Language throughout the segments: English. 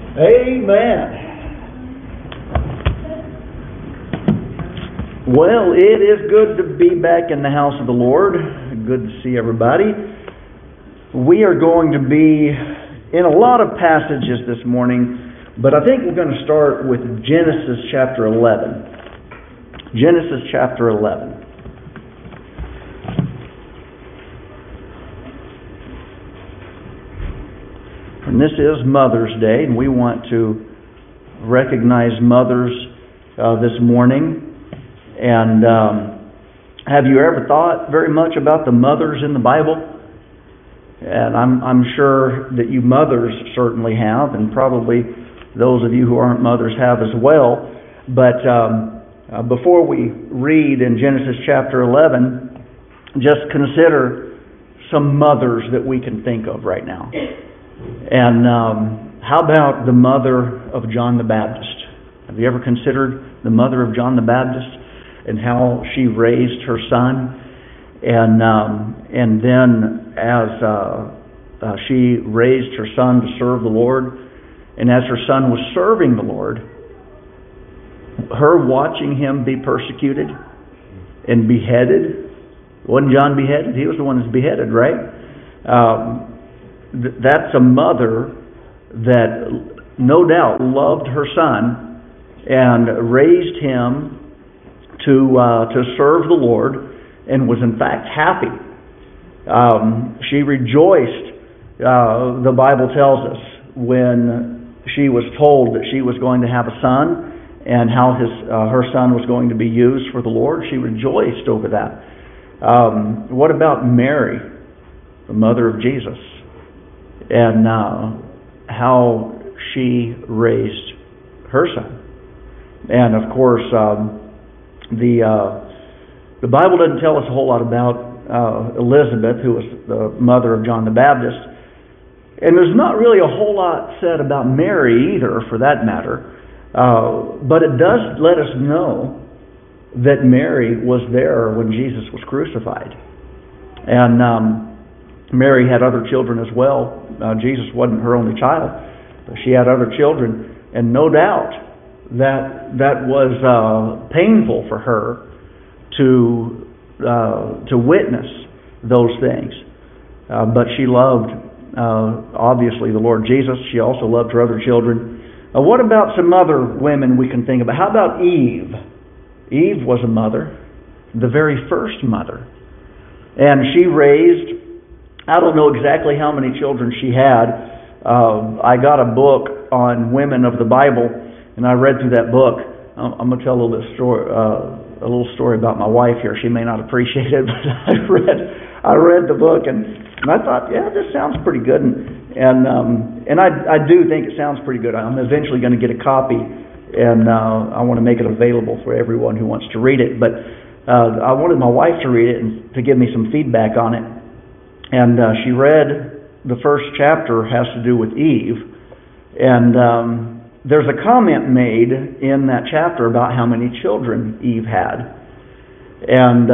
Amen. Well, it is good to be back in the house of the Lord. Good to see everybody. We are going to be in a lot of passages this morning, but I think we're going to start with Genesis chapter 11. Genesis chapter 11. And this is Mother's Day, and we want to recognize mothers this morning. And have you ever thought very much about the mothers in the Bible? And I'm sure that you mothers certainly have, and probably those of you who aren't mothers have as well. But before we read in Genesis chapter 11, just consider some mothers that we can think of right now. And how about the mother of John the Baptist? Have you ever considered the mother of John the Baptist and how she raised her son? And then as she raised her son to serve the Lord, and as her son was serving the Lord, her watching him be persecuted and beheaded. Wasn't John beheaded? He was the one that's beheaded, right? That's a mother that no doubt loved her son and raised him to serve the Lord, and was in fact happy. She rejoiced, the Bible tells us, when she was told that she was going to have a son and how her son was going to be used for the Lord. She rejoiced over that. What about Mary, the mother of Jesus, and how she raised her son? And of course, the Bible doesn't tell us a whole lot about Elizabeth, who was the mother of John the Baptist. And there's not really a whole lot said about Mary either, for that matter. But it does let us know that Mary was there when Jesus was crucified. And Mary had other children as well. Jesus wasn't her only child, but she had other children. And no doubt that was painful for her to witness those things. But she loved, obviously, the Lord Jesus. She also loved her other children. What about some other women we can think about? How about Eve? Eve was a mother, the very first mother. And she raised, I don't know exactly how many children she had. I got a book on women of the Bible, and I read through that book. I'm going to tell a little story about my wife here. She may not appreciate it, but I read the book, and I thought, yeah, this sounds pretty good. And I do think it sounds pretty good. I'm eventually going to get a copy, and I want to make it available for everyone who wants to read it. But I wanted my wife to read it and to give me some feedback on it. And she read the first chapter, has to do with Eve. And there's a comment made in that chapter about how many children Eve had. And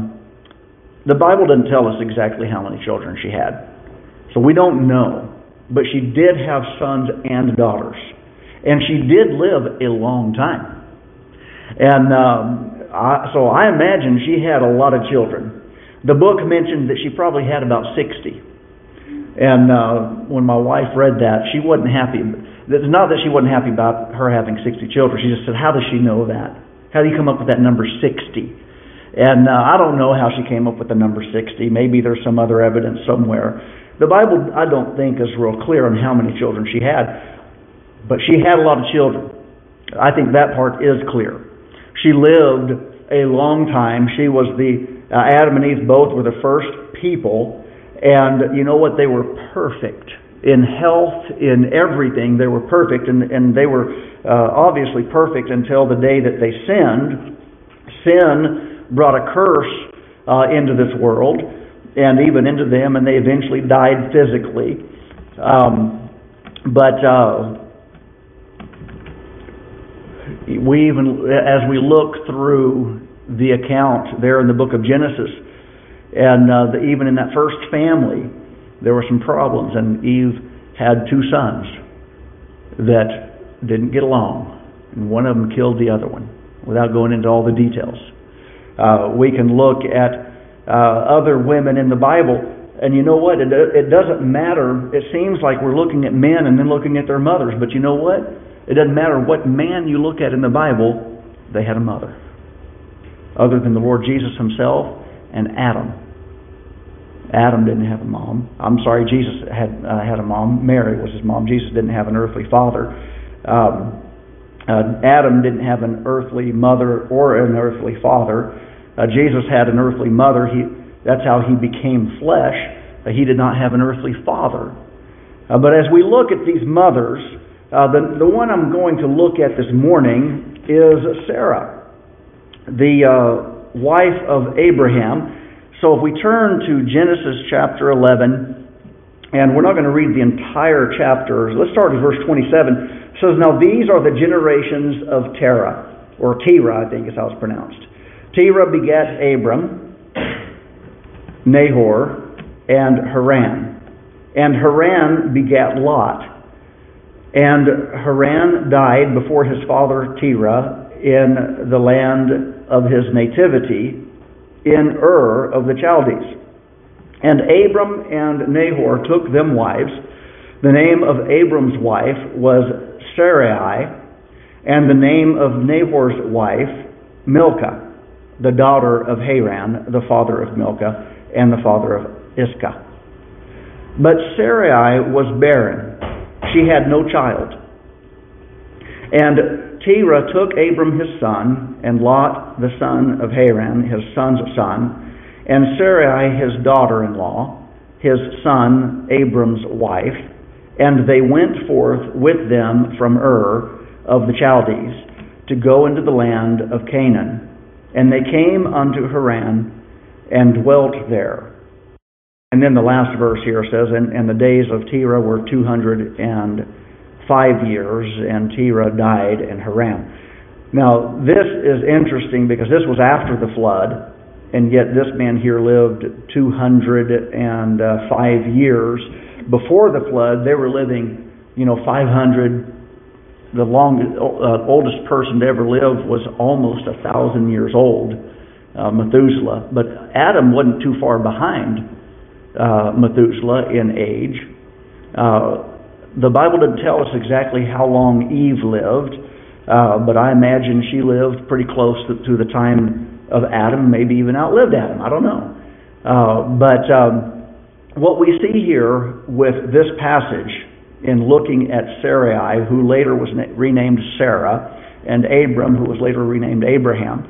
the Bible doesn't tell us exactly how many children she had. So we don't know. But she did have sons and daughters. And she did live a long time. And so I imagine she had a lot of children. The book mentioned that she probably had about 60. And when my wife read that, she wasn't happy. It's not that she wasn't happy about her having 60 children. She just said, how does she know that? How do you come up with that number 60? And I don't know how she came up with the number 60. Maybe there's some other evidence somewhere. The Bible, I don't think, is real clear on how many children she had. But she had a lot of children. I think that part is clear. She lived a long time. She was Adam and Eve both were the first people. And you know what? They were perfect. In health, in everything, they were perfect. And they were obviously perfect until the day that they sinned. Sin brought a curse into this world and even into them, and they eventually died physically. But we even, as we look through the account there in the book of Genesis, and even in that first family, there were some problems, and Eve had two sons that didn't get along, and one of them killed the other one, without going into all the details. We can look at other women in the Bible, and you know what? It doesn't matter. It seems like we're looking at men and then looking at their mothers, but you know what? It doesn't matter what man you look at in the Bible, they had a mother. Other than the Lord Jesus himself and Adam. Adam didn't have a mom. I'm sorry, Jesus had a mom. Mary was his mom. Jesus didn't have an earthly father. Adam didn't have an earthly mother or an earthly father. Jesus had an earthly mother. That's how he became flesh. He did not have an earthly father. But as we look at these mothers, the one I'm going to look at this morning is Sarah, the wife of Abraham. So if we turn to Genesis chapter 11, and we're not going to read the entire chapter. Let's start at verse 27. It says, "Now these are the generations of Terah," or Terah, I think is how it's pronounced. Terah begat Abram, Nahor, and Haran. And Haran begat Lot. And Haran died before his father Terah in the land of his nativity, in Ur of the Chaldees. And Abram and Nahor took them wives. The name of Abram's wife was Sarai, and the name of Nahor's wife Milcah, the daughter of Haran, the father of Milcah, and the father of Iscah. But Sarai was barren. She had no child. And Terah took Abram his son, and Lot the son of Haran, his son's son, and Sarai his daughter-in-law, his son Abram's wife, and they went forth with them from Ur of the Chaldees to go into the land of Canaan. And they came unto Haran and dwelt there. And then the last verse here says, and the days of Terah were 205 years, and Terah died in Haran. Now, this is interesting because this was after the flood, and yet this man here lived 205 years. Before the flood, they were living, 500. The oldest person to ever live was almost 1,000 years old, Methuselah. But Adam wasn't too far behind Methuselah in age. The Bible doesn't tell us exactly how long Eve lived, but I imagine she lived pretty close to the time of Adam, maybe even outlived Adam. I don't know. But what we see here with this passage in looking at Sarai, who later was renamed Sarah, and Abram, who was later renamed Abraham,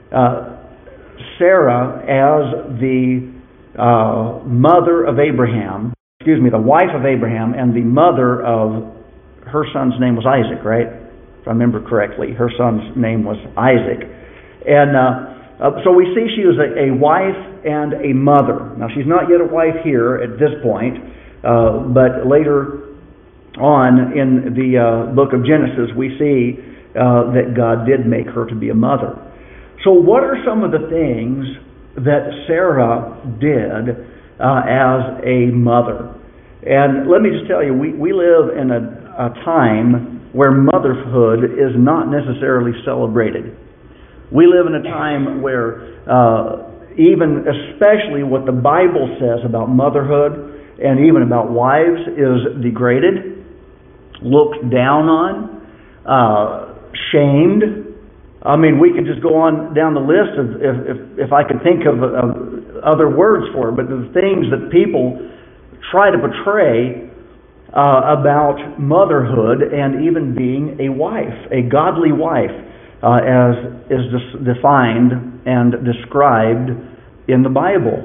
Sarah as the mother of Abraham, the wife of Abraham, and the mother of, her son's name was Isaac, right? If I remember correctly, her son's name was Isaac. And so we see she was a wife and a mother. Now, she's not yet a wife here at this point, but later on in the book of Genesis, we see that God did make her to be a mother. So what are some of the things that Sarah did as a mother? And let me just tell you, we live in a time where motherhood is not necessarily celebrated. We live in a time where even especially what the Bible says about motherhood and even about wives is degraded, looked down on, shamed. I mean, we could just go on down the list of if I could think of other words for it, but the things that people try to portray about motherhood and even being a wife, a godly wife, as is defined and described in the Bible.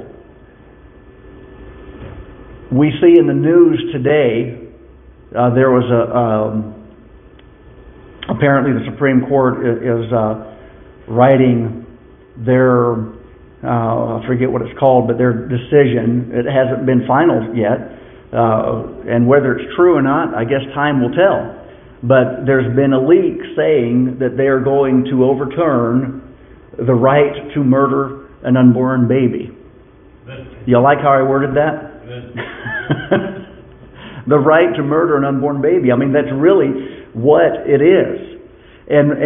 We see in the news today, there was apparently the Supreme Court is writing their, I forget what it's called, but their decision. It hasn't been final yet. And whether it's true or not, I guess time will tell. But there's been a leak saying that they are going to overturn the right to murder an unborn baby. You like how I worded that? The right to murder an unborn baby. I mean, that's really what it is. And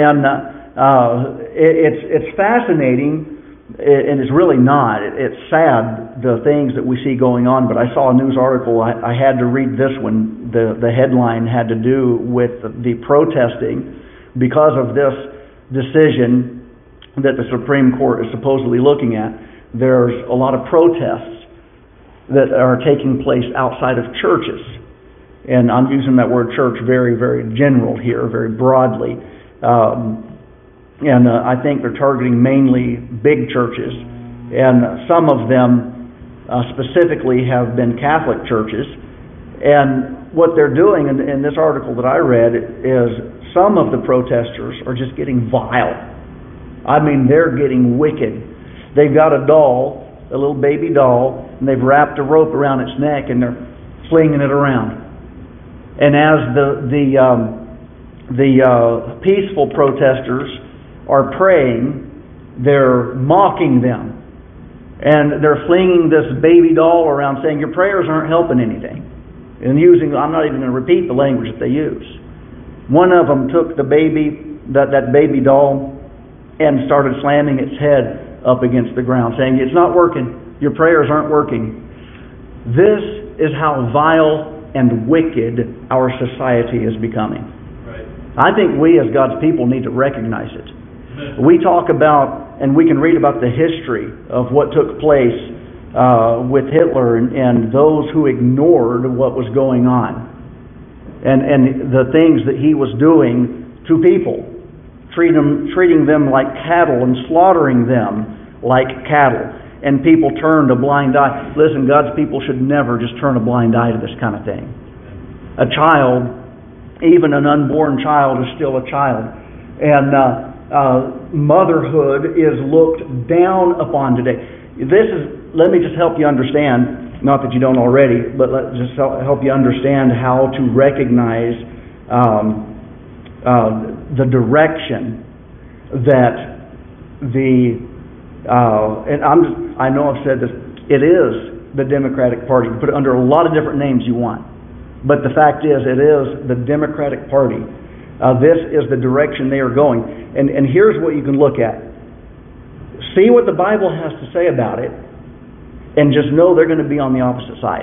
it's fascinating, and it's really not. It's sad, the things that we see going on, but I saw a news article. I had to read this one. The headline had to do with the protesting because of this decision that the Supreme Court is supposedly looking at. There's a lot of protests that are taking place outside of churches. And I'm using that word church very, very general here, very broadly. I think they're targeting mainly big churches. And some of them specifically have been Catholic churches. And what they're doing in this article that I read is some of the protesters are just getting vile. I mean, they're getting wicked. They've got a doll, a little baby doll, and they've wrapped a rope around its neck and they're flinging it around. And as the peaceful protesters are praying, they're mocking them. And they're flinging this baby doll around saying, your prayers aren't helping anything. And I'm not even going to repeat the language that they use. One of them took the baby, that baby doll, and started slamming its head up against the ground, saying, it's not working. Your prayers aren't working. This is how vile and wicked our society is becoming. Right. I think we as God's people need to recognize it. We talk about, and we can read about the history of what took place with Hitler and those who ignored what was going on. And the things that he was doing to people, treating them like cattle and slaughtering them like cattle. And people turned a blind eye. Listen, God's people should never just turn a blind eye to this kind of thing. A child, even an unborn child, is still a child. And motherhood is looked down upon today. Let me just help you understand, not that you don't already, but let just help you understand how to recognize the direction that I know I've said this, it is the Democratic Party. You put it under a lot of different names you want. But the fact is, it is the Democratic Party. This is the direction they are going. And here's what you can look at. See what the Bible has to say about it, and just know they're going to be on the opposite side.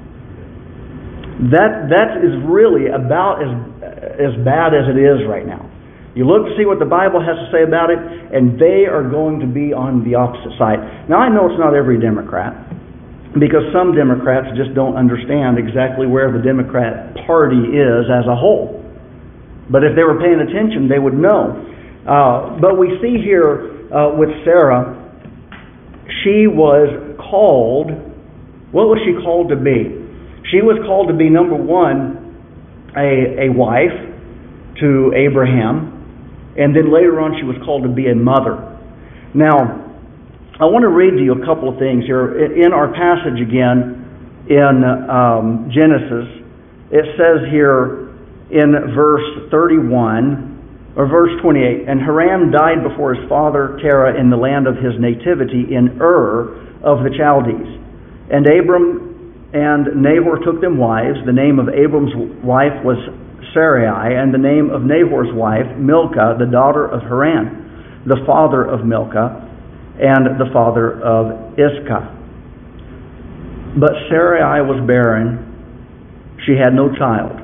That is really about as bad as it is right now. You look to see what the Bible has to say about it, and they are going to be on the opposite side. Now, I know it's not every Democrat, because some Democrats just don't understand exactly where the Democrat Party is as a whole. But if they were paying attention, they would know. But we see here with Sarah, she was called, what was she called to be? She was called to be, number one, a wife to Abraham. And then later on, she was called to be a mother. Now, I want to read to you a couple of things here. In our passage again, in Genesis, it says here in verse 31, or verse 28, and Haran died before his father Terah in the land of his nativity in Ur of the Chaldees. And Abram and Nahor took them wives. The name of Abram's wife was Sarai, and the name of Nahor's wife, Milcah, the daughter of Haran, the father of Milcah, and the father of Iscah. But Sarai was barren. She had no child.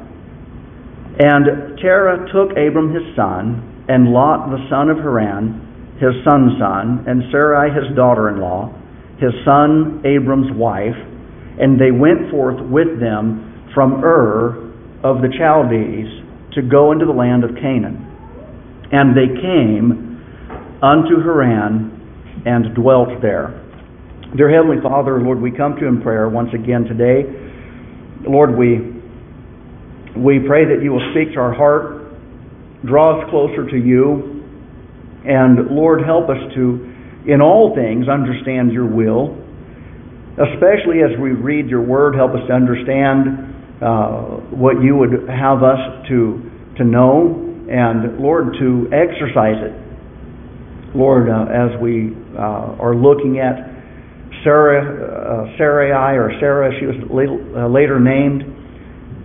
And Terah took Abram his son, and Lot the son of Haran, his son's son, and Sarai his daughter-in-law, his son Abram's wife, and they went forth with them from Ur of the Chaldees to go into the land of Canaan. And they came unto Haran and dwelt there. Dear Heavenly Father, Lord, we come to you in prayer once again today. Lord, we pray that you will speak to our heart, draw us closer to you, and Lord, help us to, in all things, understand your will. Especially as we read your word, help us to understand what you would have us to know, and Lord, to exercise it. Lord, as we are looking at Sarai, or Sarah, she was later named,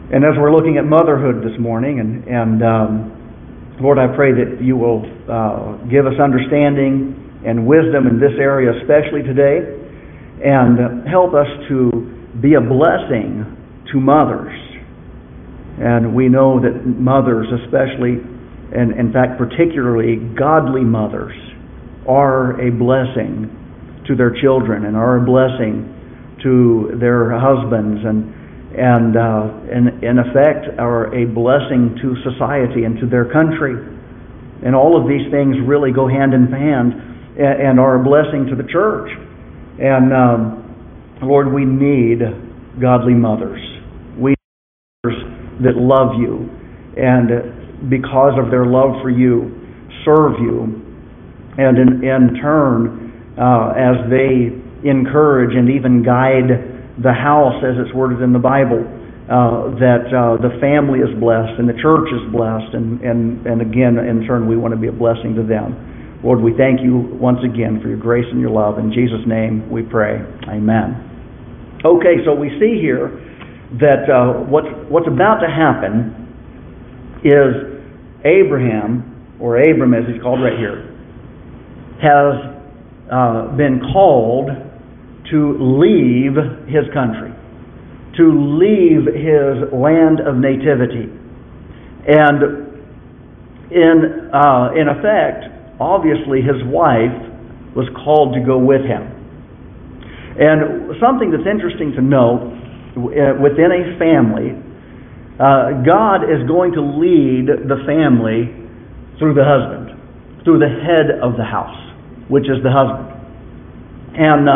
And as we're looking at motherhood this morning, Lord, I pray that you will give us understanding and wisdom in this area especially today, and help us to be a blessing to mothers. And we know that mothers especially, and in fact particularly godly mothers, are a blessing to their children and are a blessing to their husbands, and in effect are a blessing to society and to their country. And all of these things really go hand in hand and are a blessing to the church. And Lord, we need godly mothers. We need mothers that love you, and because of their love for you, serve you, and in turn, as they encourage and even guide the house, as it's worded in the Bible, that the family is blessed and the church is blessed, and again, in turn, we want to be a blessing to them. Lord, we thank you once again for your grace and your love. In Jesus' name we pray. Amen. Okay, so we see here that what's about to happen is Abraham, or Abram as he's called right here, has been called to leave his country, to leave his land of nativity. And in effect, obviously his wife was called to go with him. And something that's interesting to note, within a family, God is going to lead the family through the husband, through the head of the house, which is the husband. And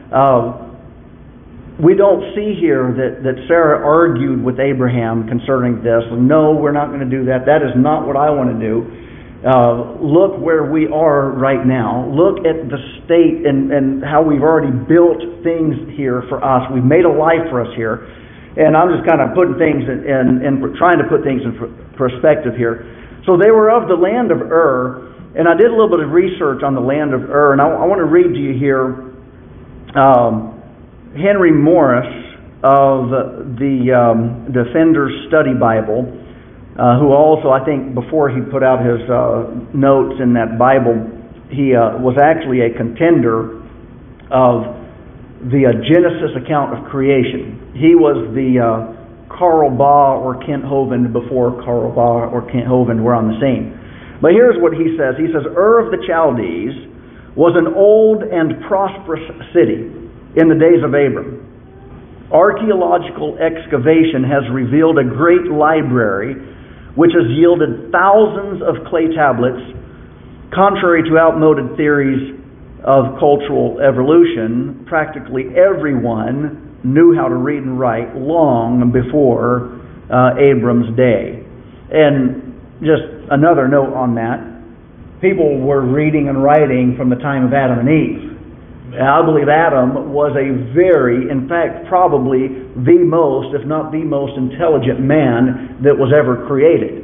we don't see here that Sarah argued with Abraham concerning this. No, we're not going to do that. That is not what I want to do. Look where we are right now. Look at the state and how we've already built things here for us. We've made a life for us here. And I'm just kind of putting things and trying to put things in perspective here. So they were of the land of Ur, and I did a little bit of research on the land of Ur, and I want to read to you here Henry Morris of the Defender's Study Bible, who also, I think, before he put out his notes in that Bible, he was actually a contender of the Genesis account of creation. He was the Karl Barth or Kent Hovind before Karl Barth or Kent Hovind were on the scene. But here's what he says. He says, Ur of the Chaldees was an old and prosperous city in the days of Abram. Archaeological excavation has revealed a great library which has yielded thousands of clay tablets. Contrary to outmoded theories of cultural evolution, practically everyone knew how to read and write long before Abram's day. And just another note on that, people were reading and writing from the time of Adam and Eve. I believe Adam was in fact, probably the most, if not the most intelligent man that was ever created.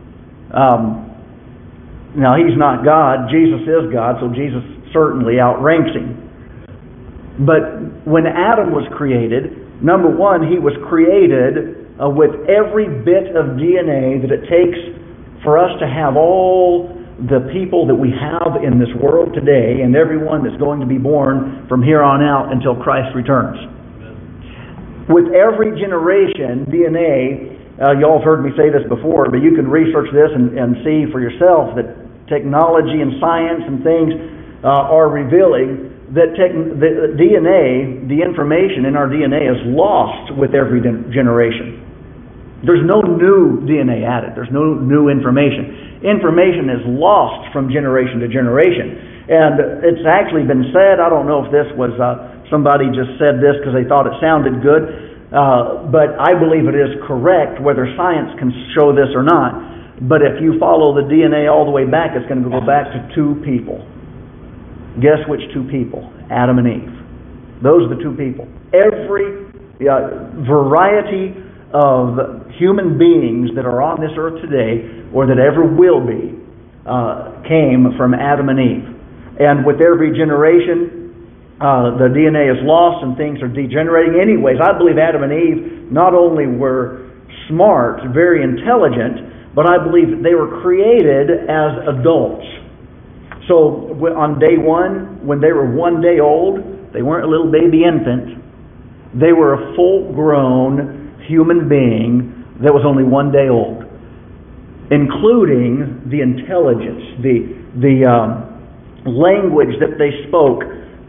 Now, he's not God. Jesus is God, so Jesus certainly outranks him. But when Adam was created, number one, he was created with every bit of DNA that it takes for us to have all the people that we have in this world today, and everyone that's going to be born from here on out until Christ returns. With every generation, DNA, y'all have heard me say this before, but you can research this and see for yourself that technology and science and things are revealing that the DNA, the information in our DNA is lost with every generation. There's no new DNA added. There's no new information. Information is lost from generation to generation. And it's actually been said, I don't know if this was somebody just said this because they thought it sounded good, but I believe it is correct, whether science can show this or not. But if you follow the DNA all the way back, it's going to go back to two people. Guess which two people? Adam and Eve. Those are the two people. Every variety of human beings that are on this earth today, or that ever will be, came from Adam and Eve. And with every generation, the DNA is lost and things are degenerating. Anyways, I believe Adam and Eve not only were smart, very intelligent, but I believe that they were created as adults. So on day one, when they were 1 day old, they weren't a little baby infant. They were a full-grown human being that was only 1 day old, including the intelligence, the language that they spoke.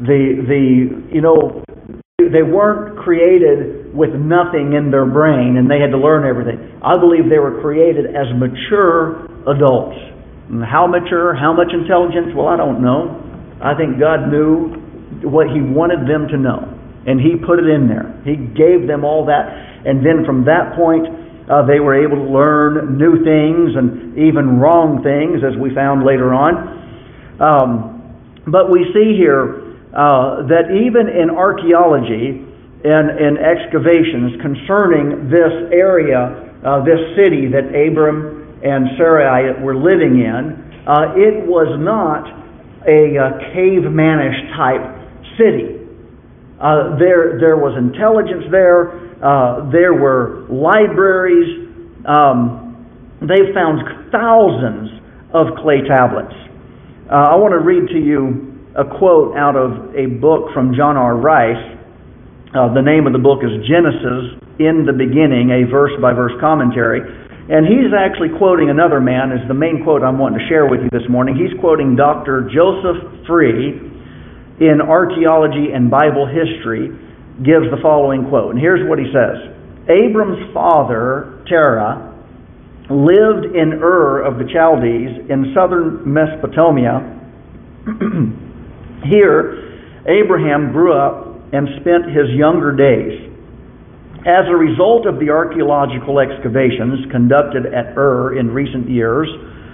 They weren't created with nothing in their brain and they had to learn everything. I believe they were created as mature adults. And how mature, how much intelligence? Well, I don't know. I think God knew what He wanted them to know, and He put it in there. He gave them all that, and then from that point, they were able to learn new things and even wrong things, as we found later on. But we see here that even in archaeology and excavations concerning this area, this city that Abram and Sarai were living in, it was not a cavemanish type city. There was intelligence there. There were libraries. They found thousands of clay tablets. I want to read to you a quote out of a book from John R. Rice. The name of the book is Genesis in the Beginning, a verse-by-verse commentary. And he's actually quoting another man, is the main quote I'm wanting to share with you this morning. He's quoting Dr. Joseph Free in Archaeology and Bible History, gives the following quote. And here's what he says. Abram's father, Terah, lived in Ur of the Chaldees in southern Mesopotamia. Here, Abraham grew up and spent his younger days. As a result of the archaeological excavations conducted at Ur in recent years,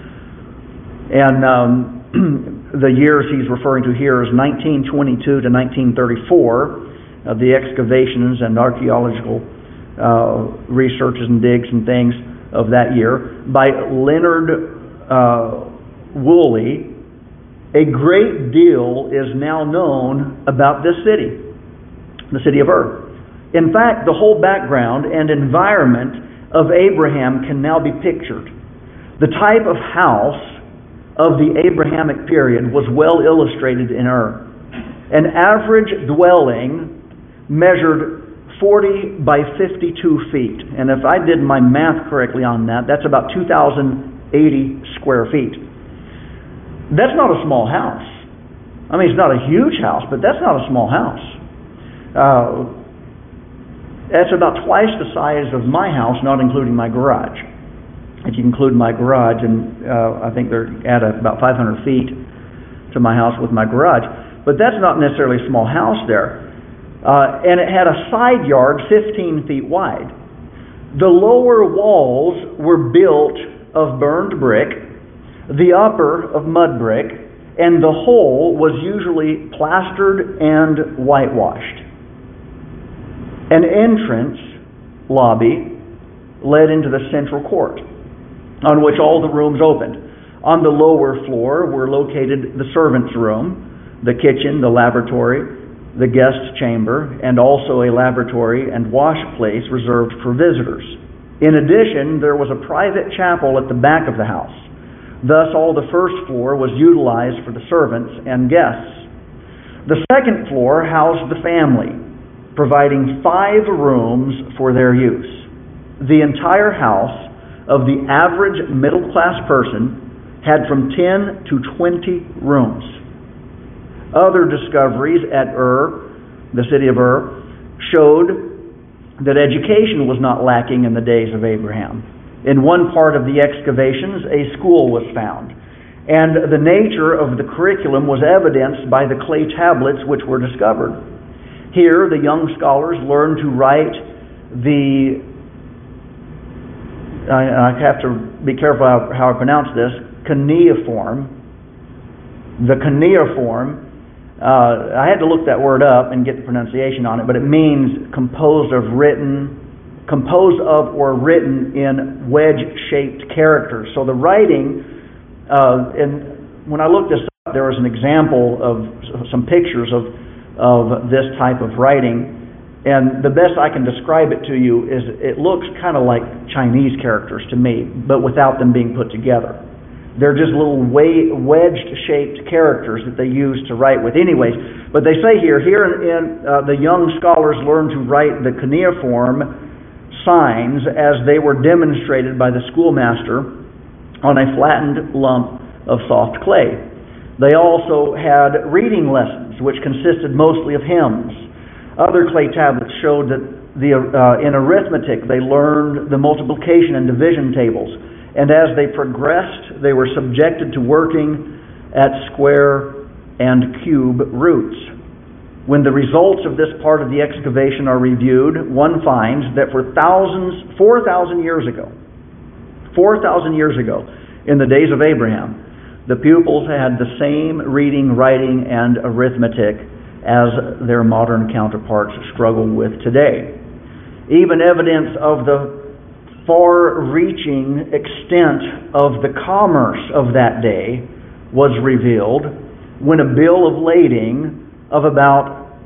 and the years he's referring to here is 1922 to 1934, the excavations and archaeological researches and digs and things of that year, by Leonard Woolley, a great deal is now known about this city, the city of Ur. In fact, the whole background and environment of Abraham can now be pictured. The type of house of the Abrahamic period was well illustrated in Ur. An average dwelling measured 40 by 52 feet. And if I did my math correctly on that, that's about 2,080 square feet. That's not a small house. I mean, it's not a huge house, but that's not a small house. That's about twice the size of my house, not including my garage. If you include my garage, and I think they're at about 500 feet to my house with my garage. But that's not necessarily a small house there. And it had a side yard 15 feet wide. The lower walls were built of burned brick, the upper of mud brick, and the whole was usually plastered and whitewashed. An entrance lobby led into the central court, on which all the rooms opened. On the lower floor were located the servants' room, the kitchen, the lavatory, the guest chamber, and also a lavatory and wash place reserved for visitors. In addition, there was a private chapel at the back of the house. Thus, all the first floor was utilized for the servants and guests. The second floor housed the family, providing 5 rooms for their use. The entire house of the average middle-class person had from 10 to 20 rooms. Other discoveries at Ur, the city of Ur, showed that education was not lacking in the days of Abraham. In one part of the excavations, a school was found, and the nature of the curriculum was evidenced by the clay tablets which were discovered. Here, the young scholars learned to write I have to be careful how I pronounce this, cuneiform. The cuneiform, I had to look that word up and get the pronunciation on it, but it means composed of or written in wedge-shaped characters. So the writing, and when I looked this up, there was an example of some pictures of this type of writing, And the best I can describe it to you is it looks kind of like Chinese characters to me, but without them being put together. They're just little wedged-shaped characters that they use to write with. Anyways, but they say here the young scholars learned to write the cuneiform signs as they were demonstrated by the schoolmaster on a flattened lump of soft clay. They also had reading lessons, which consisted mostly of hymns. Other clay tablets showed that in arithmetic they learned the multiplication and division tables, and as they progressed they were subjected to working at square and cube roots. When the results of this part of the excavation are reviewed, one finds that for 4,000 years ago, in the days of Abraham, the pupils had the same reading, writing, and arithmetic as their modern counterparts struggle with today. Even evidence of the far-reaching extent of the commerce of that day was revealed when a bill of lading of about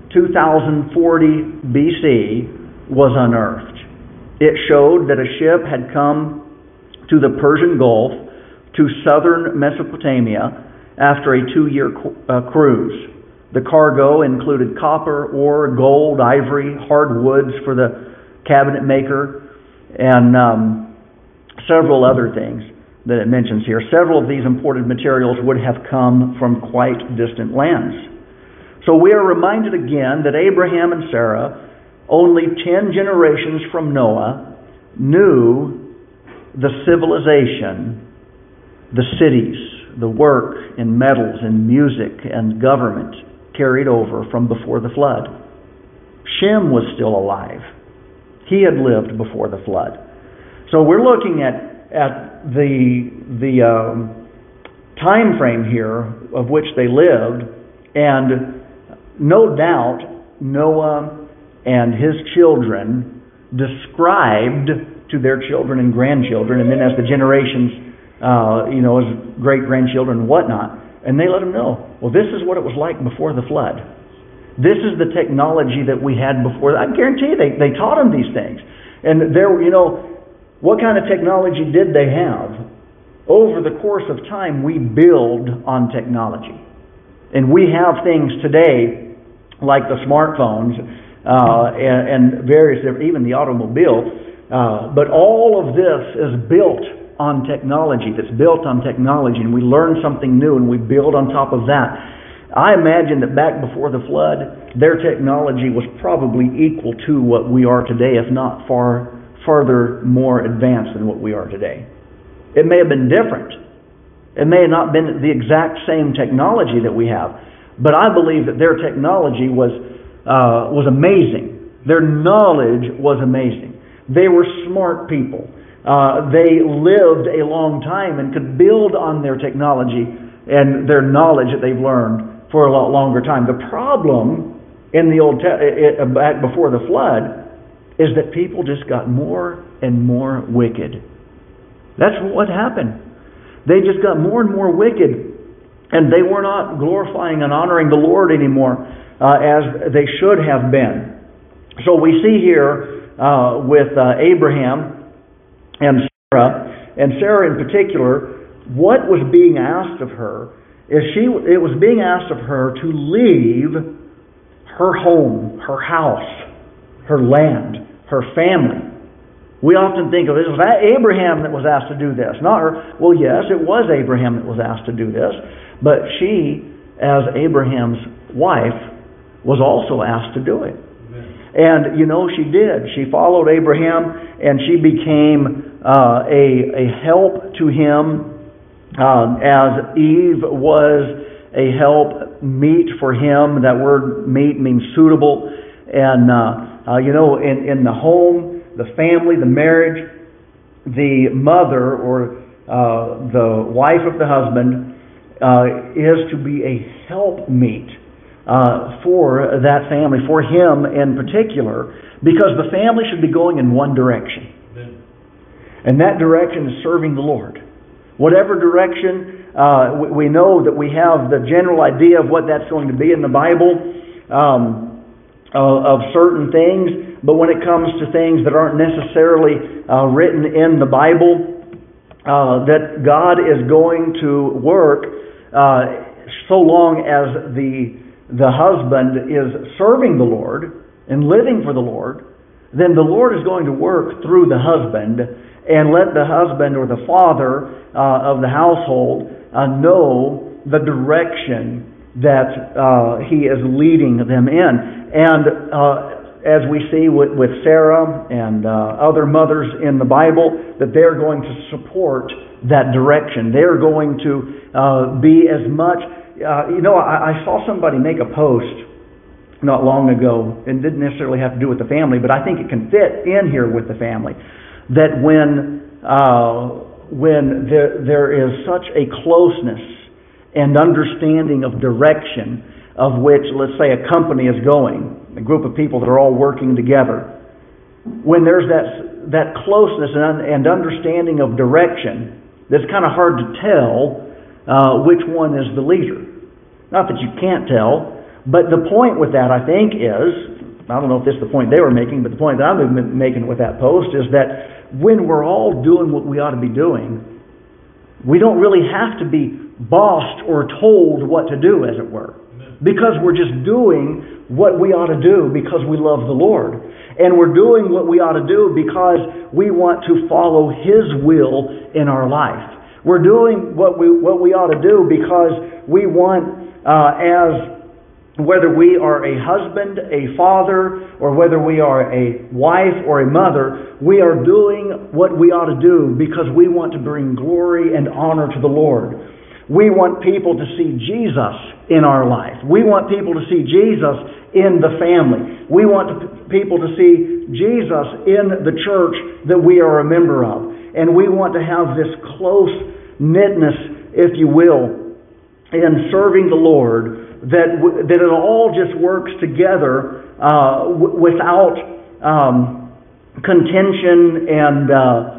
2040 BC was unearthed. It showed that a ship had come to the Persian Gulf to southern Mesopotamia after a 2-year cruise. The cargo included copper, ore, gold, ivory, hardwoods for the cabinet maker, and several other things that it mentions here. Several of these imported materials would have come from quite distant lands. So we are reminded again that Abraham and Sarah, only 10 generations from Noah, knew the civilization, the cities, the work in metals and music and government carried over from before the flood. Shem was still alive. He had lived before the flood. So we're looking at the time frame here of which they lived, and no doubt Noah and his children described to their children and grandchildren, and then as the generations, as great-grandchildren and whatnot, and they let them know, well, this is what it was like before the flood. This is the technology that we had before. I guarantee you they taught them these things. And what kind of technology did they have? Over the course of time, we build on technology. And we have things today, like the smartphones and various, even the automobile, but all of this is built on technology, and we learn something new and we build on top of that. I imagine that back before the flood, their technology was probably equal to what we are today, if not farther more advanced than what we are today. It may have been different. It may have not been the exact same technology that we have, but I believe that their technology was amazing. Their knowledge was amazing. They were smart people. They lived a long time and could build on their technology and their knowledge that they've learned for a lot longer time. The problem in the back before the flood is that people just got more and more wicked. That's what happened. They just got more and more wicked, and they were not glorifying and honoring the Lord anymore as they should have been. So we see here with Abraham and Sarah in particular, what was being asked of her is it was being asked of her to leave her home, her house, her land, her family. We often think of it as Abraham that was asked to do this, not her. Well, yes, it was Abraham that was asked to do this, but she, as Abraham's wife, was also asked to do it. And she did. She followed Abraham, and she became a help to him, as Eve was a help meet for him. That word meet means suitable. And in the home, the family, the marriage, the mother or the wife of the husband is to be a helpmeet for that family, for him in particular, because the family should be going in one direction. And that direction is serving the Lord. Whatever direction, we know that we have the general idea of what that's going to be in the Bible. of certain things, but when it comes to things that aren't necessarily written in the Bible, that God is going to work so long as the husband is serving the Lord and living for the Lord, then the Lord is going to work through the husband and let the husband or the father of the household know the direction that he is leading them in. And as we see with Sarah and other mothers in the Bible, that they're going to support that direction. They're going to be as much... I saw somebody make a post not long ago, and didn't necessarily have to do with the family, but I think it can fit in here with the family, that when there is such a closeness and understanding of direction of which, let's say, a company is going, a group of people that are all working together, when there's that closeness and understanding of direction, it's kind of hard to tell which one is the leader. Not that you can't tell, but the point with that, I think, is, I don't know if this is the point they were making, but the point that I'm making with that post is that when we're all doing what we ought to be doing, we don't really have to be bossed or told what to do, as it were. Because we're just doing what we ought to do because we love the Lord. And we're doing what we ought to do because we want to follow His will in our life. We're doing what we ought to do because we want, whether we are a husband, a father, or whether we are a wife or a mother, we are doing what we ought to do because we want to bring glory and honor to the Lord. We want people to see Jesus in our life. We want people to see Jesus in the family. We want people to see Jesus in the church that we are a member of. And we want to have this close-knitness, if you will, in serving the Lord, that it all just works together without contention and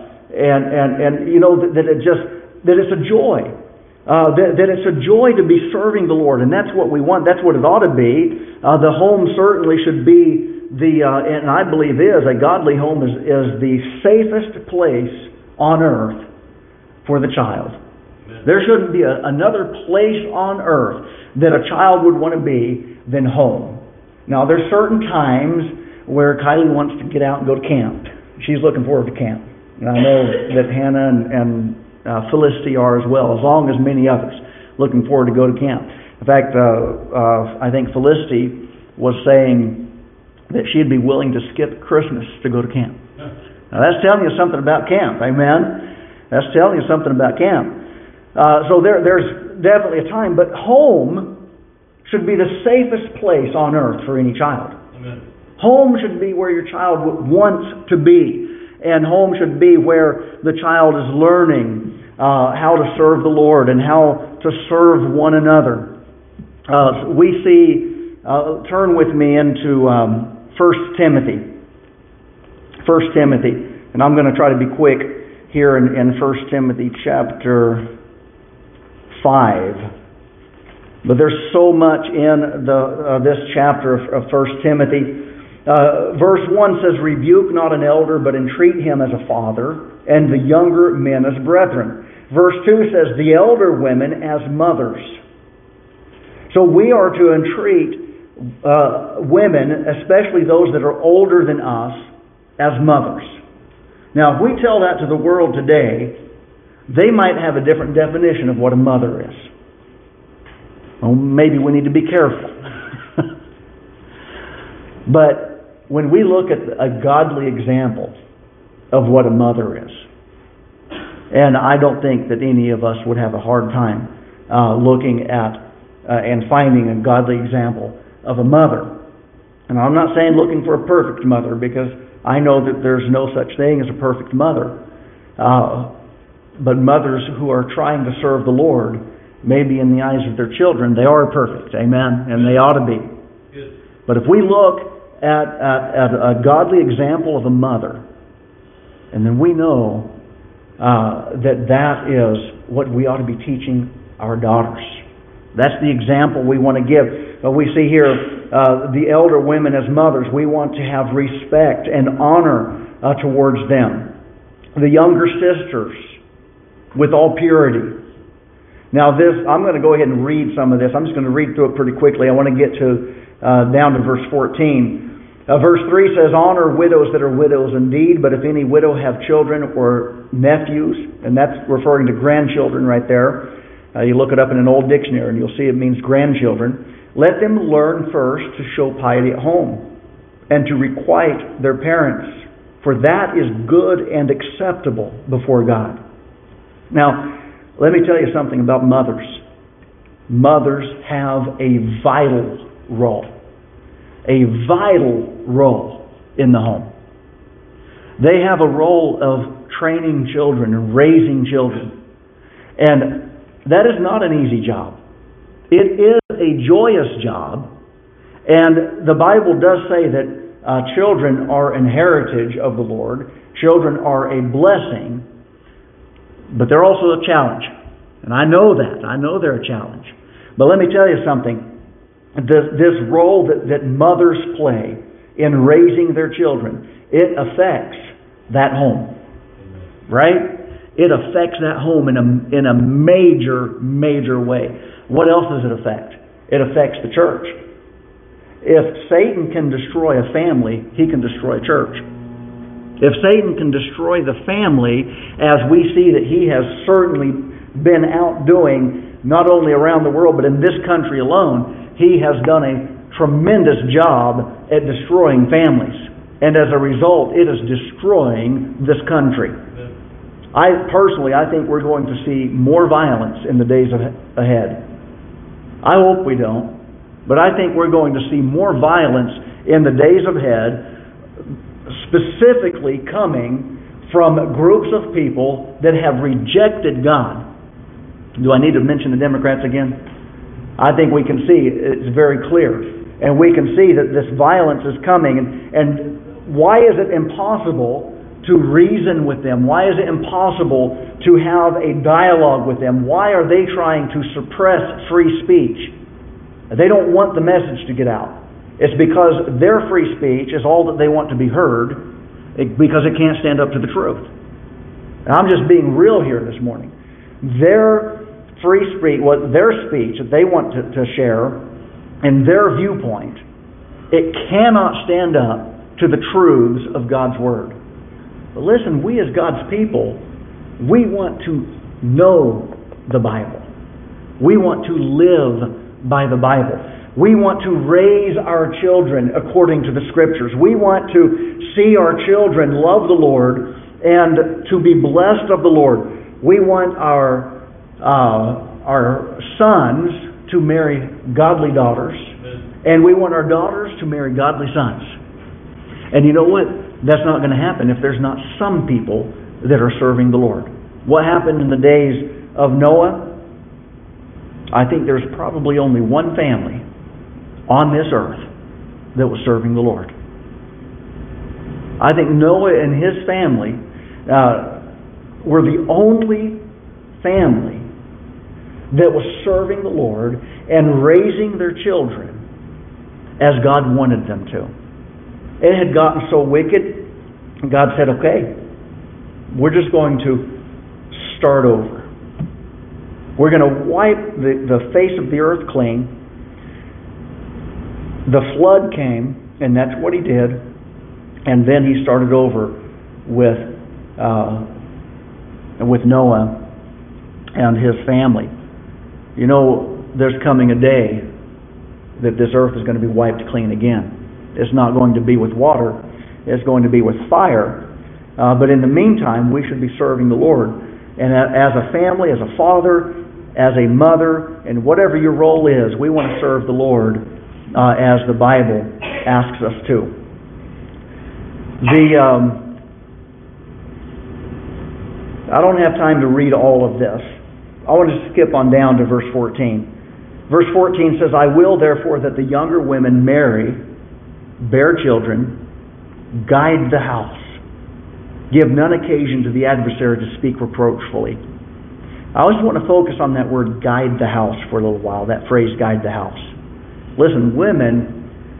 that it's a joy. That it's a joy to be serving the Lord, and that's what we want. That's what it ought to be. The home certainly should be and I believe a godly home is the safest place on earth for the child. Amen. There shouldn't be another place on earth that a child would want to be than home. Now, there's certain times where Kylie wants to get out and go to camp. She's looking forward to camp, and I know that Hannah and Felicity are as well, as long as many others looking forward to go to camp. In fact, I think Felicity was saying that she'd be willing to skip Christmas to go to camp. Now that's telling you something about camp, amen? That's telling you something about camp. So there's definitely a time, but home should be the safest place on earth for any child. Amen. Home should be where your child wants to be. And home should be where the child is learning how to serve the Lord and how to serve one another. We see, turn with me into 1 Timothy. 1 Timothy. And I'm going to try to be quick here in 1 Timothy chapter 5. But there's so much in this chapter of 1 Timothy. Verse 1 says, "Rebuke not an elder, but entreat him as a father, and the younger men as brethren." Verse 2 says, "The elder women as mothers." So we are to entreat women, especially those that are older than us, as mothers. Now, if we tell that to the world today, they might have a different definition of what a mother is. Well, maybe we need to be careful. But when we look at a godly example of what a mother is, and I don't think that any of us would have a hard time looking at and finding a godly example of a mother. And I'm not saying looking for a perfect mother, because I know that there's no such thing as a perfect mother. But mothers who are trying to serve the Lord, maybe in the eyes of their children, they are perfect. Amen? And they ought to be. But if we look at a godly example of a mother, and then we know that is what we ought to be teaching our daughters. That's the example we want to give. We see here the elder women as mothers. We want to have respect and honor towards them. The younger sisters, with all purity. Now I'm going to go ahead and read some of this. I'm just going to read through it pretty quickly. I want to get down to verse 14. Verse 3 says, honor widows that are widows indeed, but if any widow have children or nephews, and that's referring to grandchildren right there. You look it up in an old dictionary and you'll see it means grandchildren. Let them learn first to show piety at home and to requite their parents, for that is good and acceptable before God. Now, let me tell you something about mothers. Mothers have a vital role. A vital role in the home. They have a role of training children and raising children. And that is not an easy job. It is a joyous job. And the Bible does say that children are an heritage of the Lord. Children are a blessing. But they're also a challenge. And I know that. I know they're a challenge. But let me tell you something. This role that mothers play in raising their children, it affects that home. Right? It affects that home in a major, major way. What else does it affect? It affects the church. If Satan can destroy a family, he can destroy a church. If Satan can destroy the family, as we see that he has certainly been out doing, not only around the world, but in this country alone, he has done a tremendous job at destroying families. And as a result, it is destroying this country. I think we're going to see more violence in the days ahead. I hope we don't. But I think we're going to see more violence in the days ahead, specifically coming from groups of people that have rejected God. Do I need to mention the Democrats again? I think we can see it's very clear. And we can see that this violence is coming. And why is it impossible to reason with them? Why is it impossible to have a dialogue with them? Why are they trying to suppress free speech? They don't want the message to get out. It's because their free speech is all that they want to be heard, because it can't stand up to the truth. And I'm just being real here this morning. Their free speech, their speech that they want to share, and their viewpoint, it cannot stand up to the truths of God's Word. But listen, we as God's people, we want to know the Bible. We want to live by the Bible. We want to raise our children according to the Scriptures. We want to see our children love the Lord and to be blessed of the Lord. We want our sons to marry godly daughters, and we want our daughters to marry godly sons. And you know what? That's not going to happen if there's not some people that are serving the Lord. What happened in the days of Noah? I think there's probably only one family on this earth that was serving the Lord. I think Noah and his family were the only family that was serving the Lord and raising their children as God wanted them to. It had gotten so wicked, God said, okay, we're just going to start over. We're going to wipe the face of the earth clean. The flood came, and that's what He did. And then He started over with Noah and his family. You know, there's coming a day that this earth is going to be wiped clean again. It's not going to be with water. It's going to be with fire. But in the meantime, we should be serving the Lord. And as a family, as a father, as a mother, and whatever your role is, we want to serve the Lord as the Bible asks us to. I don't have time to read all of this. I want to skip on down to verse 14. Verse 14 says, I will therefore that the younger women marry, bear children, guide the house, give none occasion to the adversary to speak reproachfully. I always want to focus on that word guide the house for a little while, that phrase guide the house. Listen, women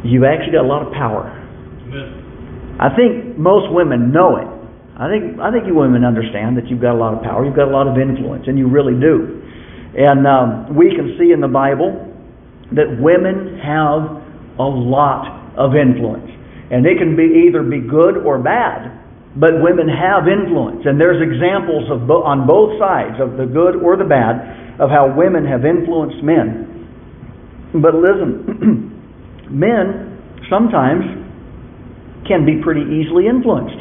you've actually got a lot of power. Amen. I think most women know it. I think you women understand that you've got a lot of power, you've got a lot of influence, and you really do. And we can see in the Bible that women have a lot of influence. And it can either be good or bad, but women have influence. And there's examples of on both sides, of the good or the bad, of how women have influenced men. But listen, men sometimes can be pretty easily influenced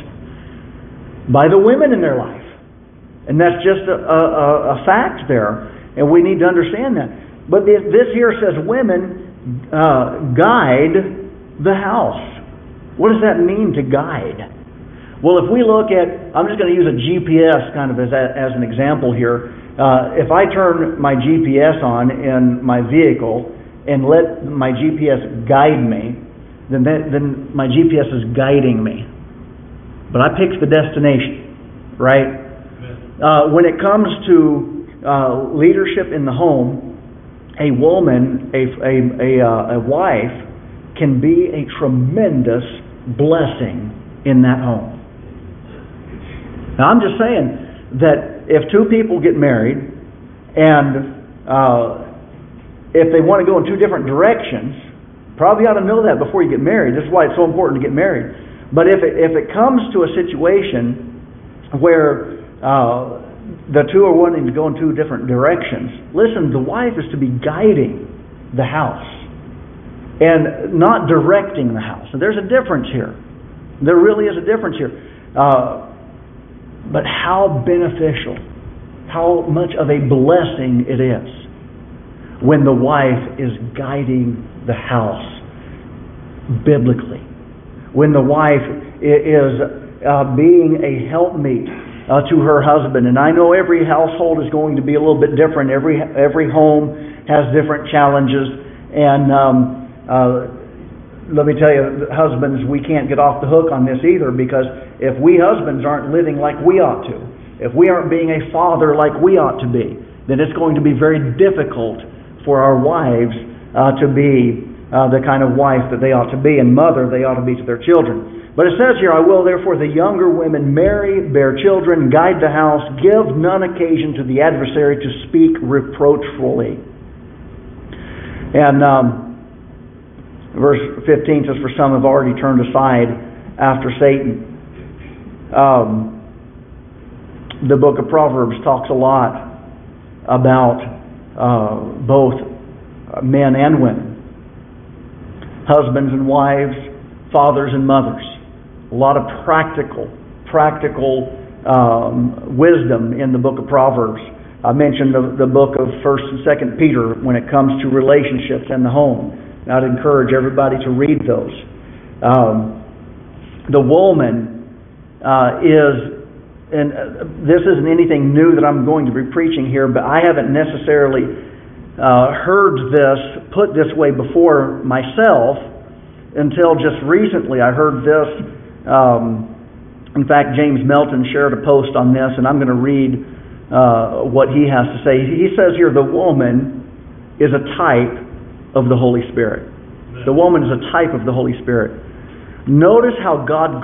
by the women in their life. And that's just a fact there. And we need to understand that. But this here says women guide the house. What does that mean, to guide? Well, if we look at, I'm just going to use a GPS kind of as an example here. If I turn my GPS on in my vehicle and let my GPS guide me, then my GPS is guiding me. But I picked the destination, right? When it comes to leadership in the home, a woman, a wife, can be a tremendous blessing in that home. Now, I'm just saying that if two people get married and if they want to go in two different directions, probably ought to know that before you get married. This is why it's so important to get married. But if it comes to a situation where the two are wanting to go in two different directions, listen, the wife is to be guiding the house and not directing the house. And there's a difference here. There really is a difference here. But how beneficial, how much of a blessing it is when the wife is guiding the house biblically. When the wife is being a helpmeet to her husband. And I know every household is going to be a little bit different. Every home has different challenges. And let me tell you, husbands, we can't get off the hook on this either, because if we husbands aren't living like we ought to, if we aren't being a father like we ought to be, then it's going to be very difficult for our wives to be the kind of wife that they ought to be, and mother they ought to be to their children. But it says here, I will therefore the younger women marry, bear children, guide the house, give none occasion to the adversary to speak reproachfully. And verse 15 says, for some have already turned aside after Satan. The book of Proverbs talks a lot about both men and women, husbands and wives, fathers and mothers. A lot of practical wisdom in the book of Proverbs. I mentioned the book of 1st and 2nd Peter when it comes to relationships and the home. And I'd encourage everybody to read those. The woman is, and this isn't anything new that I'm going to be preaching here, but I haven't necessarily heard this put this way before myself until just recently. I heard this. In fact, James Melton shared a post on this, and I'm going to read what he has to say. He says here, the woman is a type of the Holy Spirit. The woman is a type of the Holy Spirit. Notice how God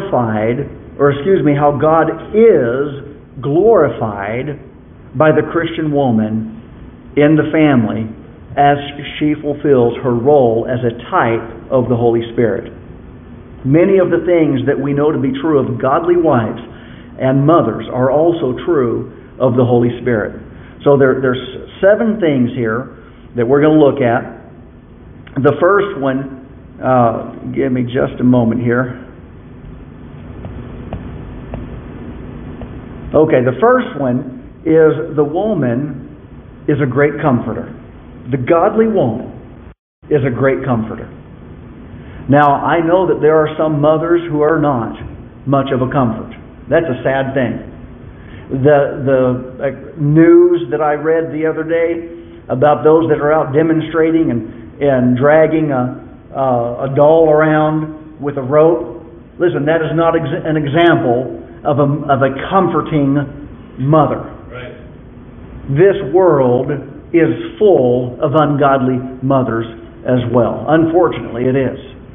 how God is glorified by the Christian woman in the family as she fulfills her role as a type of the Holy Spirit. Many of the things that we know to be true of godly wives and mothers are also true of the Holy Spirit. So there's 7 things here that we're going to look at. The first one, give me just a moment here. Okay, the first one is the woman is a great comforter. The godly woman is a great comforter. Now, I know that there are some mothers who are not much of a comfort. That's a sad thing. The news that I read the other day about those that are out demonstrating and dragging a doll around with a rope. Listen, that is not an example of a comforting mother. Right. This world is full of ungodly mothers as well. Unfortunately, it is.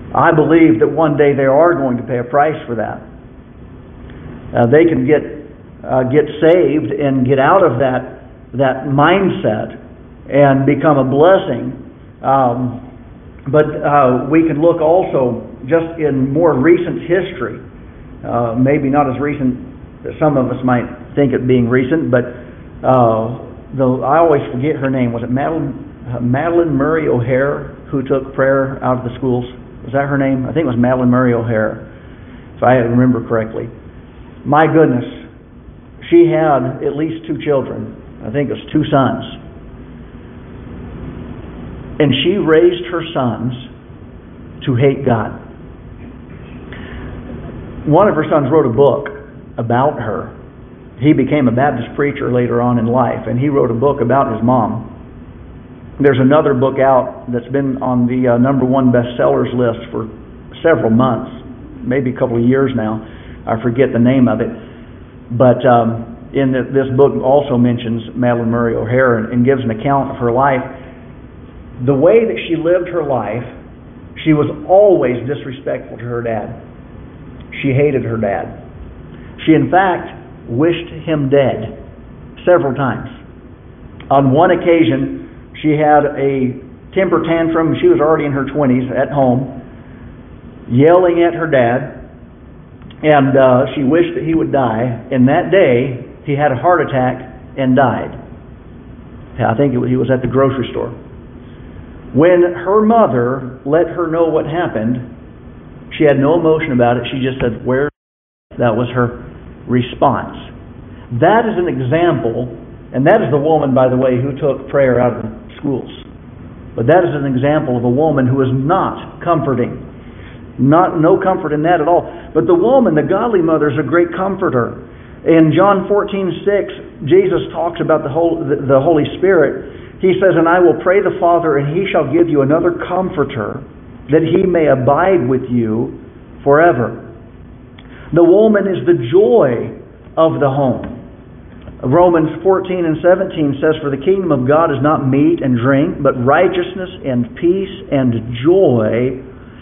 I believe that one day they are going to pay a price for that. They can get saved and get out of that mindset and become a blessing. But we can look also just in more recent history, maybe not as recent as some of us might think it being recent, but I always forget her name. Was it Madeline Murray O'Hare who took prayer out of the schools? Was that her name? I think it was Madeline Murray O'Hare, if I remember correctly. My goodness, she had at least 2 children. I think it was 2 sons. And she raised her sons to hate God. One of her sons wrote a book about her. He became a Baptist preacher later on in life, and he wrote a book about his mom. There's another book out that's been on the #1 bestsellers list for several months, maybe a couple of years now. I forget the name of it. But this book also mentions Madeline Murray O'Hare and gives an account of her life. The way that she lived her life, she was always disrespectful to her dad. She hated her dad. She, in fact, wished him dead several times. On one occasion, she had a temper tantrum. She was already in her 20s at home, yelling at her dad, and she wished that he would die. And that day, he had a heart attack and died. I think he was at the grocery store. When her mother let her know what happened, she had no emotion about it. She just said, "Where?" That was her response. That is an example, and that is the woman, by the way, who took prayer out of the schools. But that is an example of a woman who is not comforting. No comfort in that at all. But the woman, the godly mother, is a great comforter. In John 14:6, Jesus talks about the Holy Spirit. He says, "And I will pray the Father, and He shall give you another comforter, that He may abide with you forever." The woman is the joy of the home. Romans 14:17 says, "For the kingdom of God is not meat and drink, but righteousness and peace and joy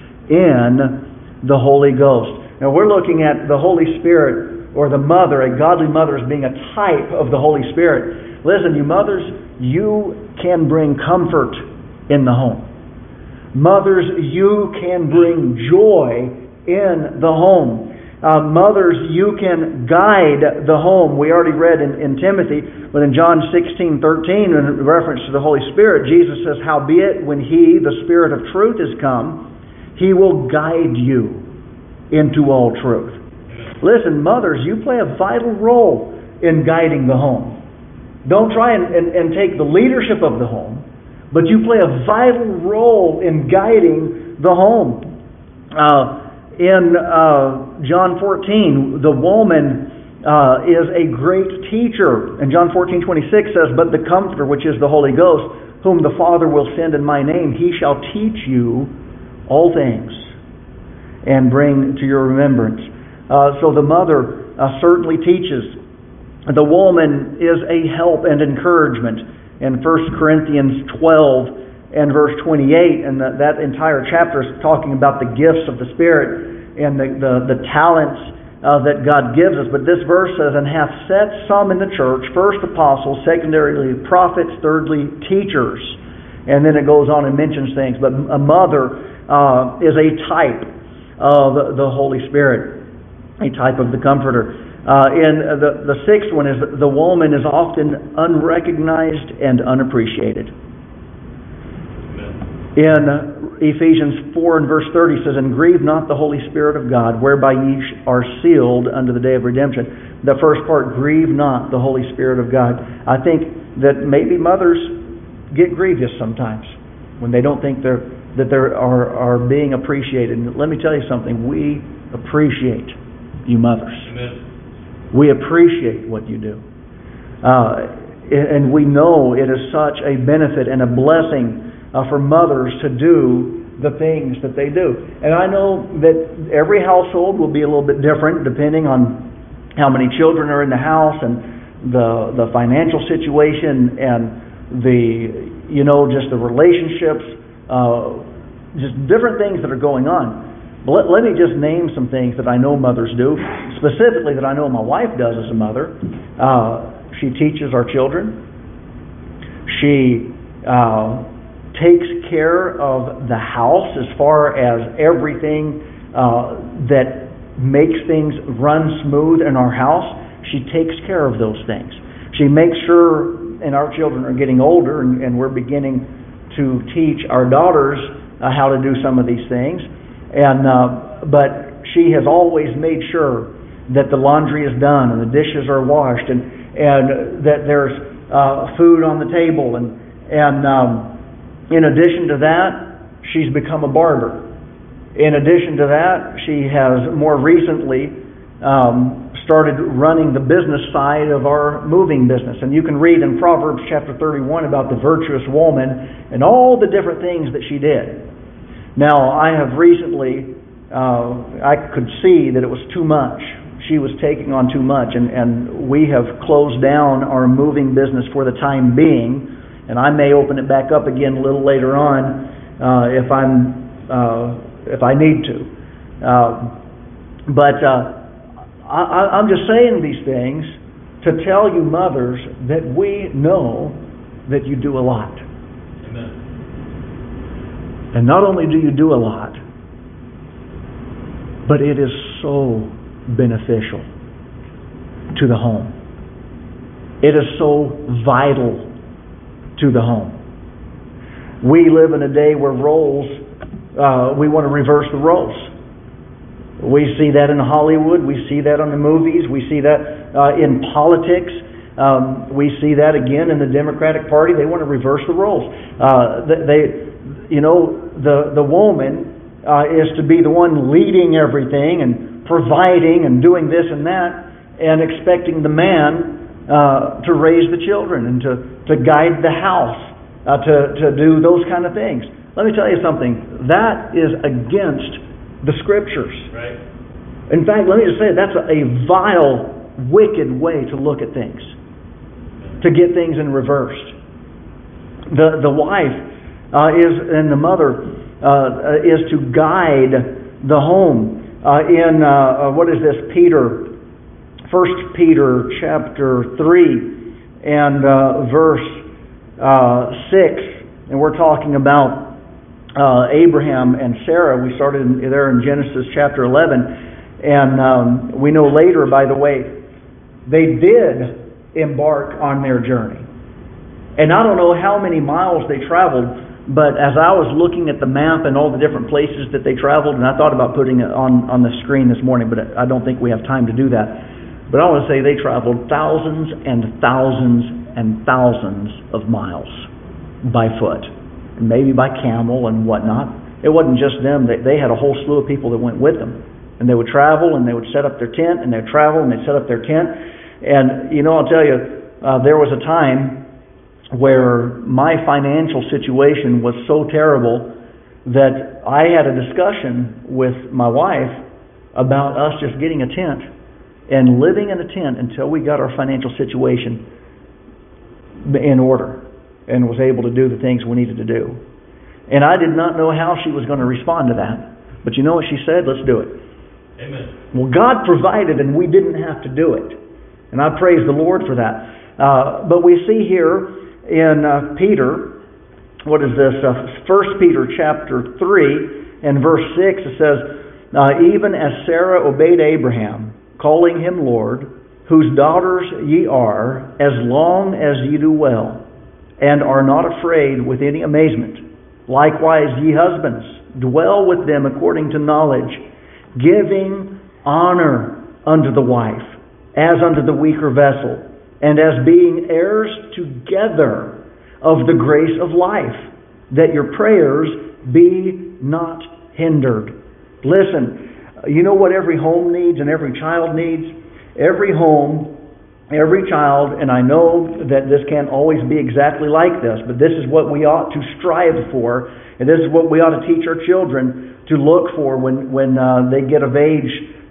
in the Holy Ghost." Now we're looking at the Holy Spirit, or the mother, a godly mother, as being a type of the Holy Spirit. Listen, you mothers, you can bring comfort in the home. Mothers, you can bring joy in the home. Mothers, you can guide the home. We already read in Timothy, but in John 16:13, in reference to the Holy Spirit, Jesus says, "Howbeit, when He, the Spirit of truth, is come, He will guide you into all truth." Listen, mothers, you play a vital role in guiding the home. Don't try and take the leadership of the home, but you play a vital role in guiding the home. In John 14, the woman is a great teacher. And John 14:26 says, "But the Comforter, which is the Holy Ghost, whom the Father will send in my name, He shall teach you all things and bring to your remembrance." So the mother certainly teaches. The woman is a help and encouragement. In 1 Corinthians 12 and verse 28, and that entire chapter is talking about the gifts of the Spirit and the talents that God gives us. But this verse says, "And hath set some in the church, first apostles, secondarily prophets, thirdly teachers." And then it goes on and mentions things. But a mother is a type of the Holy Spirit, a type of the Comforter. And the sixth one is the woman is often unrecognized and unappreciated. In Ephesians 4 and verse 30 says, "And grieve not the Holy Spirit of God, whereby ye are sealed unto the day of redemption." The first part, grieve not the Holy Spirit of God. I think that maybe mothers get grievous sometimes when they don't think that they are being appreciated. And let me tell you something, we appreciate you mothers. Amen. We appreciate what you do. And we know it is such a benefit and a blessing for mothers to do the things that they do. And I know that every household will be a little bit different depending on how many children are in the house and the financial situation and just the relationships just different things that are going on. But let me just name some things that I know mothers do, specifically that I know my wife does as a mother. She teaches our children. She takes care of the house as far as everything that makes things run smooth in our house. She takes care of those things. She makes sure, and our children are getting older, and we're beginning to teach our daughters how to do some of these things. But she has always made sure that the laundry is done and the dishes are washed and that there's food on the table. And in addition to that, she's become a barber. In addition to that, she has more recently started running the business side of our moving business. And you can read in Proverbs chapter 31 about the virtuous woman and all the different things that she did. Now, I have recently, I could see that it was too much. She was taking on too much, and we have closed down our moving business for the time being, and I may open it back up again a little later on if I need to. But I'm just saying these things to tell you mothers that we know that you do a lot. Amen. And not only do you do a lot, but it is so beneficial to the home. It is so vital to the home. We live in a day where roles, we want to reverse the roles. We see that in Hollywood. We see that on the movies. We see that in politics. We see that again in the Democratic Party. They want to reverse the roles. The woman is to be the one leading everything and providing and doing this and that, and expecting the man to raise the children and to guide the house, to do those kind of things. Let me tell you something. That is against the Scriptures. Right. In fact, let me just say that's a vile, wicked way to look at things, to get things in reverse. The wife and the mother is to guide the home. What is this? 1 Peter chapter 3 and verse 6, and we're talking about Abraham and Sarah. We started there in Genesis chapter 11, and we know later, by the way, they did embark on their journey. And I don't know how many miles they traveled, but as I was looking at the map and all the different places that they traveled, and I thought about putting it on the screen this morning, but I don't think we have time to do that. But I want to say they traveled thousands and thousands and thousands of miles by foot, and maybe by camel and whatnot. It wasn't just them. They had a whole slew of people that went with them. And they would travel, and they would set up their tent, and they'd travel, and they'd set up their tent. And, I'll tell you, there was a time where my financial situation was so terrible that I had a discussion with my wife about us just getting a tent and living in a tent until we got our financial situation in order and was able to do the things we needed to do. And I did not know how she was going to respond to that. But you know what she said? Let's do it. Amen. Well, God provided and we didn't have to do it. And I praise the Lord for that. But we see here in Peter, what is this? 1 Peter chapter 3 and verse 6, it says, even as Sarah obeyed Abraham, calling him Lord, whose daughters ye are, as long as ye do well, and are not afraid with any amazement. Likewise, ye husbands, dwell with them according to knowledge, giving honor unto the wife, as unto the weaker vessel, and as being heirs together of the grace of life, that your prayers be not hindered. Listen, you know what every home needs and every child needs? Every home, every child, and I know that this can't always be exactly like this, but this is what we ought to strive for, and this is what we ought to teach our children to look for when they get of age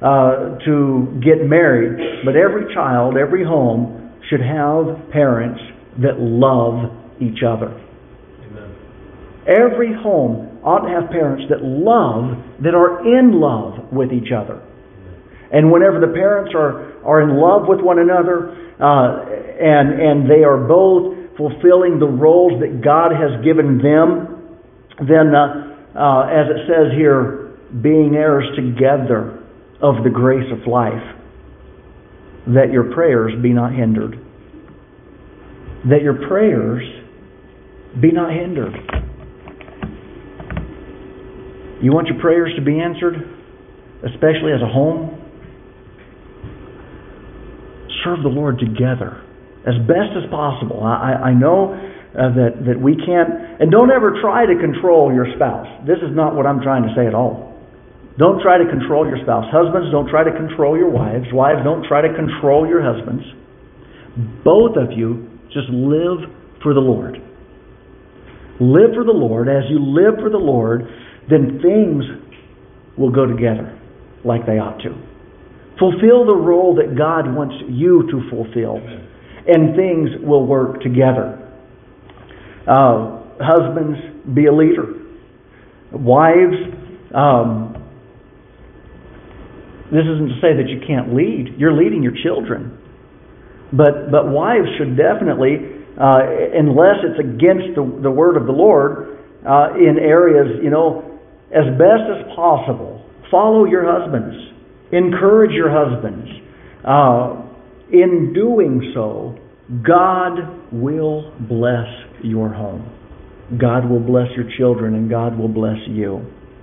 to get married. But every child, every home should have parents that love each other. Amen. Every home ought to have parents that are in love with each other. And whenever the parents are in love with one another, and they are both fulfilling the roles that God has given them, then, as it says here, being heirs together of the grace of life, that your prayers be not hindered. That your prayers be not hindered. You want your prayers to be answered, especially as a home? Serve the Lord together as best as possible. I know that we can't, and don't ever try to control your spouse. This is not what I'm trying to say at all. Don't try to control your spouse. Husbands, don't try to control your wives. Wives, don't try to control your husbands. Both of you just live for the Lord. Live for the Lord. As you live for the Lord, then things will go together like they ought to. Fulfill the role that God wants you to fulfill, and things will work together. Husbands, be a leader. Wives, this isn't to say that you can't lead. You're leading your children. But wives should definitely, unless it's against the word of the Lord, in areas, as best as possible, follow your husbands. Encourage your husbands. In doing so, God will bless your home. God will bless your children, and God will bless you.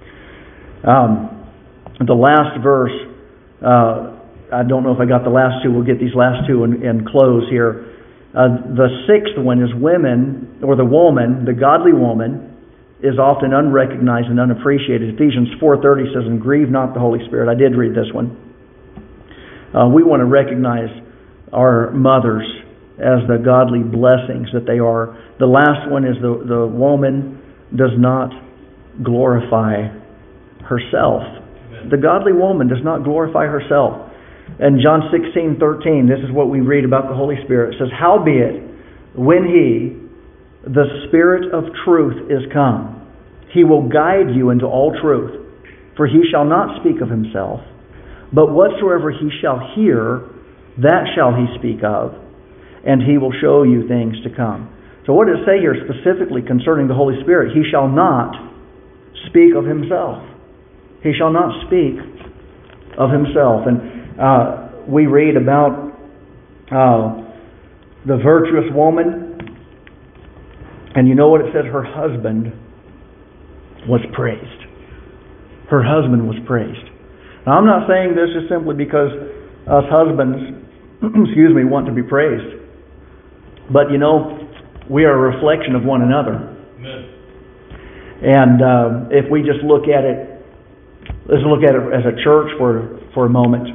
The last verse, I don't know if I got the last two. We'll get these last two and close here. The sixth one is women, or the woman, the godly woman, is often unrecognized and unappreciated. Ephesians 4:30 says, "And grieve not the Holy Spirit." I did read this one. We want to recognize our mothers as the godly blessings that they are. The last one is the woman does not glorify herself. The godly woman does not glorify herself. In John 16:13, this is what we read about the Holy Spirit. It says, "Howbeit, when He, the Spirit of truth, is come, He will guide you into all truth. For He shall not speak of Himself, but whatsoever He shall hear, that shall He speak of, and He will show you things to come." So what does it say here specifically concerning the Holy Spirit? He shall not speak of Himself. He shall not speak of Himself. And we read about the virtuous woman, and you know what it says? Her husband was praised. Her husband was praised. Now, I'm not saying this just simply because us husbands, want to be praised. But we are a reflection of one another. Amen. And if we just look at it, let's look at it as a church for a moment.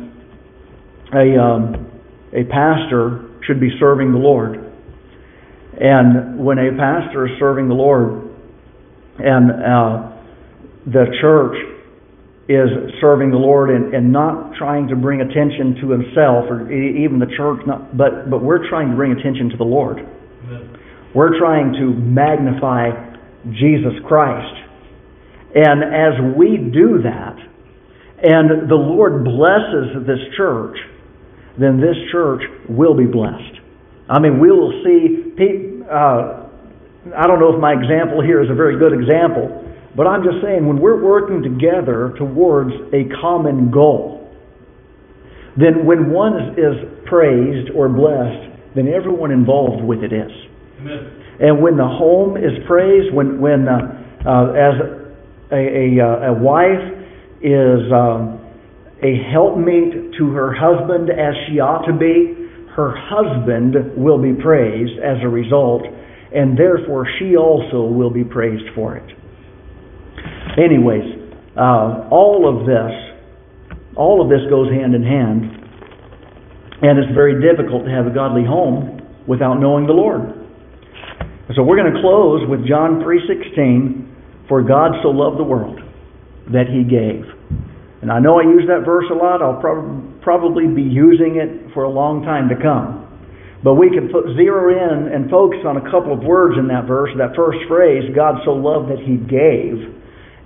A pastor should be serving the Lord. And when a pastor is serving the Lord, and the church is serving the Lord and not trying to bring attention to himself or even the church, but we're trying to bring attention to the Lord. Amen. We're trying to magnify Jesus Christ. And as we do that, and the Lord blesses this church, then this church will be blessed. I mean, we will see people. I don't know if my example here is a very good example, but I'm just saying when we're working together towards a common goal, then when one is praised or blessed, then everyone involved with it is. Amen. And when the home is praised, when as a wife is a helpmate to her husband as she ought to be, her husband will be praised as a result, and therefore she also will be praised for it. Anyways, all of this goes hand in hand, and it's very difficult to have a godly home without knowing the Lord. So we're going to close with John 3:16, "For God so loved the world that He gave." And I know I use that verse a lot. I'll probably be using it for a long time to come. But we can zero in and focus on a couple of words in that verse, that first phrase, "God so loved that He gave."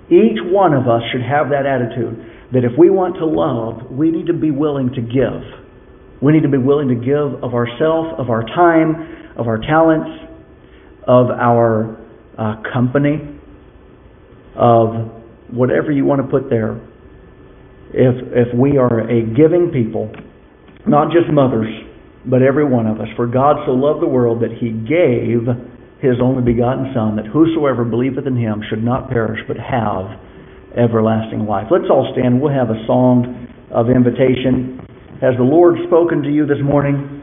Each one of us should have that attitude, that if we want to love, we need to be willing to give. We need to be willing to give of ourselves, of our time, of our talents, of our company, of whatever you want to put there. If we are a giving people, not just mothers, but every one of us. For God so loved the world that He gave His only begotten Son, that whosoever believeth in Him should not perish, but have everlasting life. Let's all stand. We'll have a song of invitation. Has the Lord spoken to you this morning?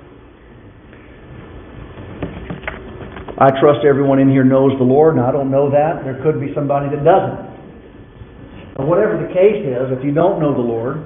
I trust everyone in here knows the Lord, and I don't know that. There could be somebody that doesn't. But whatever the case is, if you don't know the Lord,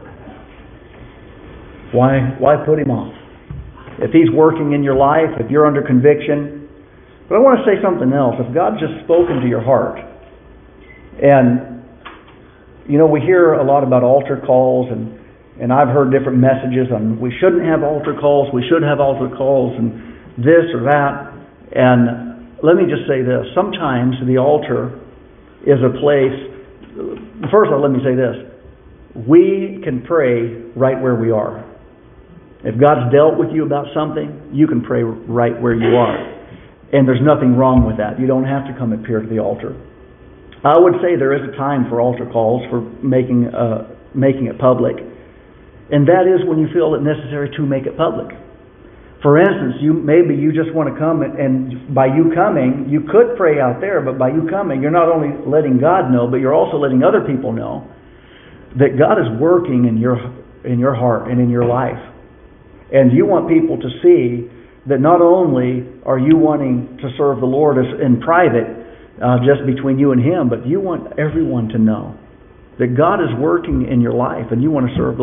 why put Him off? If He's working in your life, if you're under conviction. But I want to say something else. If God's just spoken to your heart, and we hear a lot about altar calls, and I've heard different messages on we shouldn't have altar calls, we should have altar calls, and this or that. And let me just say this. Sometimes the altar is a place. First of all, let me say this. We can pray right where we are. If God's dealt with you about something, you can pray right where you are. And there's nothing wrong with that. You don't have to come up here to the altar. I would say there is a time for altar calls, for making it public. And that is when you feel it necessary to make it public. For instance, maybe you just want to come, and by you coming, you could pray out there, but by you coming, you're not only letting God know, but you're also letting other people know that God is working in your heart and in your life. And you want people to see that not only are you wanting to serve the Lord in private, just between you and Him, but you want everyone to know that God is working in your life and you want to serve the